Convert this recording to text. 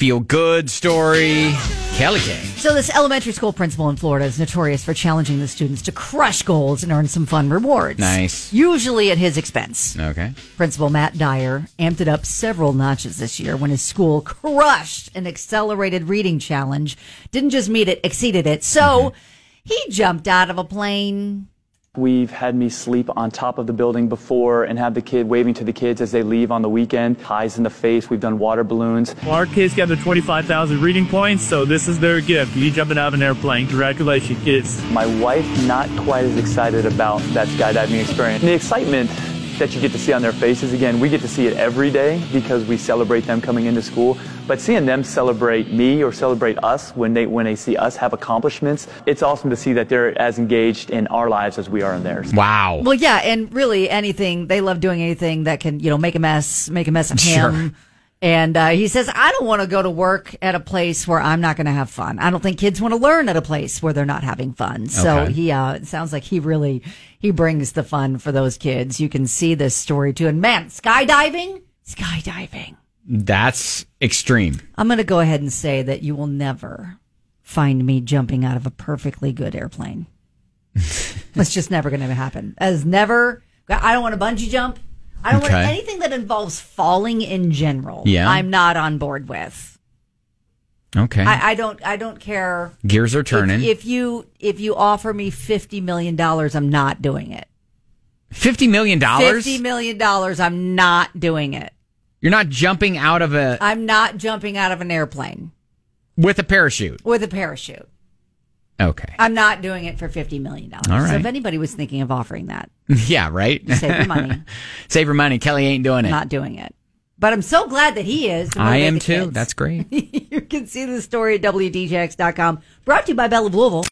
feel-good story. Kelly K. So this elementary school principal in Florida is notorious for challenging the students to crush goals and earn some fun rewards. Nice. Usually at his expense. Okay. Principal Matt Dyer amped it up several notches this year when his school crushed an accelerated reading challenge. Didn't just meet it, exceeded it. So he jumped out of a plane. We've had me sleep on top of the building before and have the kid waving to the kids as they leave on the weekend. Highs in the face. We've done water balloons. Our kids got the 25,000 reading points, so this is their gift. You jumping out of an airplane. Congratulations, kids. My wife, not quite as excited about that skydiving experience. The excitement that you get to see on their faces, again, we get to see it every day because we celebrate them coming into school. But seeing them celebrate me or celebrate us when they see us have accomplishments, it's awesome to see that they're as engaged in our lives as we are in theirs. Wow. Well, yeah, and really anything, they love doing anything that can, make a mess of him. Sure. And he says, I don't want to go to work at a place where I'm not going to have fun. I don't think kids want to learn at a place where they're not having fun. So it sounds like he brings the fun for those kids. You can see this story too. And man, skydiving. That's extreme. I'm going to go ahead and say that you will never find me jumping out of a perfectly good airplane. It's just never going to happen. I don't want to bungee jump. I don't want anything that involves falling in general. Yeah. I'm not on board with. Okay. I don't care. Gears are turning. If you offer me $50 million, I'm not doing it. $50 million? $50 million, I'm not doing it. You're not jumping out of I'm not jumping out of an airplane. With a parachute? With a parachute. Okay. I'm not doing it for $50 million. All right. So if anybody was thinking of offering that. Yeah, right? Save your money. Save your money. Kelly ain't doing it. Not doing it. But I'm so glad that he is. I am too. Kids. That's great. You can see the story at WDJX.com. Brought to you by Bell of Louisville.